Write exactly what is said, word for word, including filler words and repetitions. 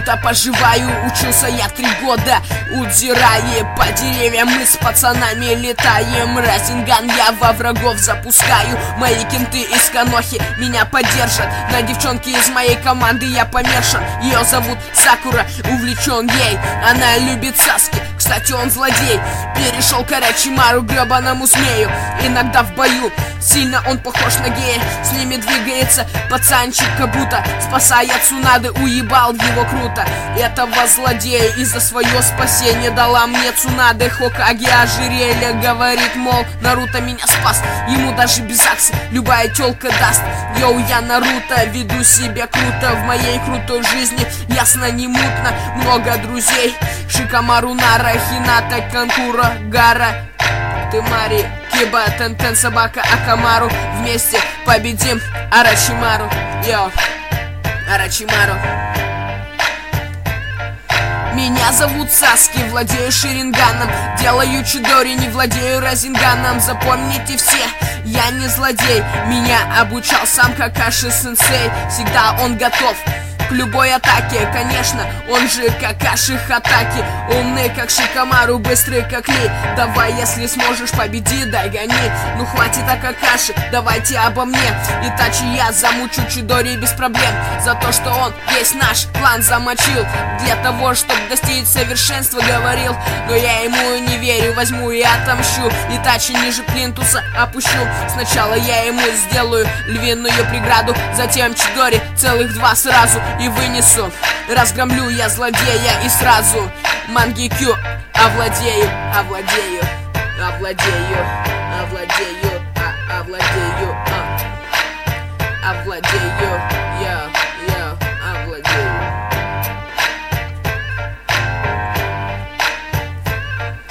круто поживаю. Учился я три года, удирая по деревьям, мы с пацанами летаем. Разинган я во врагов запускаю. Мои кенты из Конохи меня поддержат. На девчонке из моей команды я помешан. Ее зовут Сакура, увлечен ей. Она любит Саски, кстати, он злодей. Перешел к Орочимару, гребаному змею. Иногда в бою сильно он похож на гея. С ними двигается пацанчик, как будто спасая Цунады, уебал его круто. Этого злодея из-за свое спасение дала мне Цунады. Хокаге ожерелье, говорит, мол, Наруто меня спас. Ему даже без акса любая тёлка даст. Йоу, я Наруто, веду себя круто. В моей крутой жизни ясно не мутно. Много друзей: Шикамару, Нара, Хината, Канкура, Гара, Тымари, Киба, Тентен, Собака, Акамару. Вместе победим Орочимару. Йоу, Орочимару. Меня зовут Саски, владею Ширинганом. Делаю чидори, не владею Разинганом. Запомните все, я не злодей. Меня обучал сам Какаши-сенсей. Всегда он готов к любой атаке, конечно, он же Какаши Хатаки. Умный, как Шикамару, быстрый, как Ли. Давай, если сможешь, победи, дай гони. Ну хватит о Какаши, давайте обо мне. Итачи я замучу чидори без проблем. За то, что он весь наш клан замочил. Для того, чтобы достичь совершенства, говорил. Но я ему не верю, возьму и отомщу. Итачи ниже плинтуса опущу. Сначала я ему сделаю львиную преграду, затем чидори целых два сразу и вынесу. Разгромлю я злодея и сразу Мангекю овладею, овладею, овладею, овладею, а, овладею.